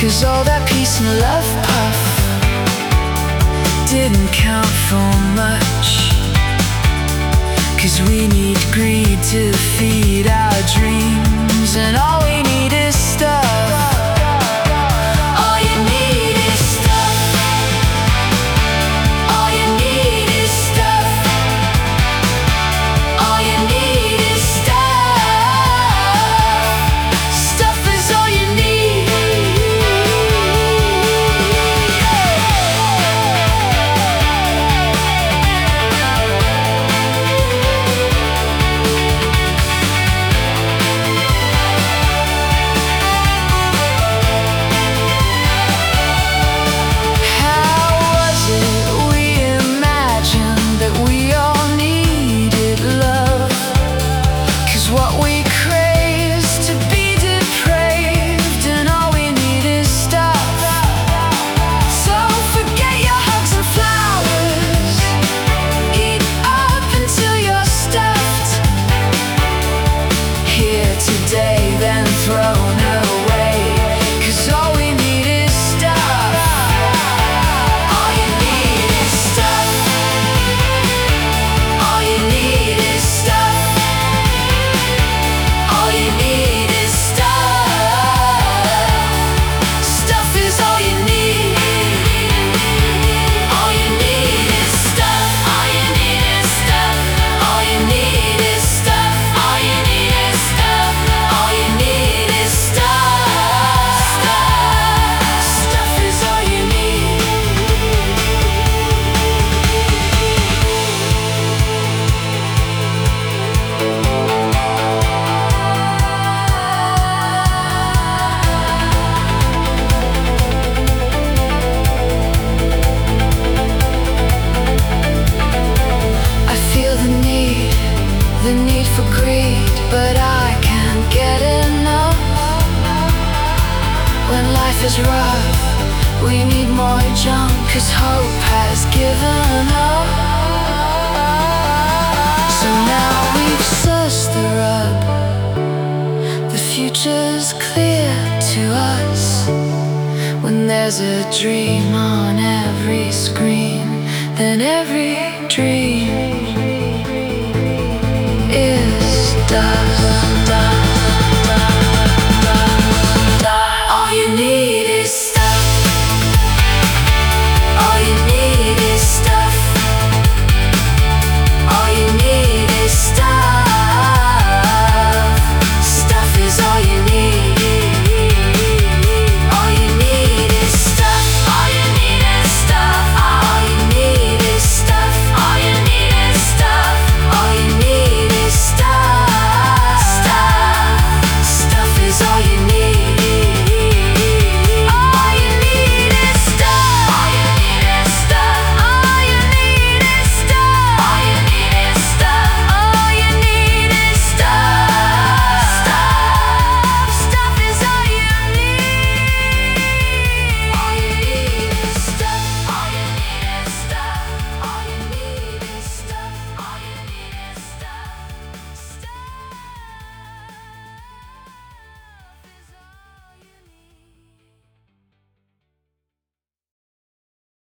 'Cause all that peace and love puff didn't count for much. 'Cause we need greed to feed our dreams, and all we need is stuff. All you need is stuff. All you need is stuff. All you need is stuff. Stuff is all you need. Thrown away, 'cause all we need is stuff. All you need is stuff. All you need is stuff. All you need is stuff. Stuff is all you need. All you need is stuff. All you need is stuff. All you need is stuff. All you need is stuff. All you need is stuff. Stuff is all you need. I feel the need for greed, but I can't get enough. When life is rough, we need more junk, 'cause hope has given up. So now we've sussed the rub. The future's clear to us. When there's a dream on every screen, then every dream is dust.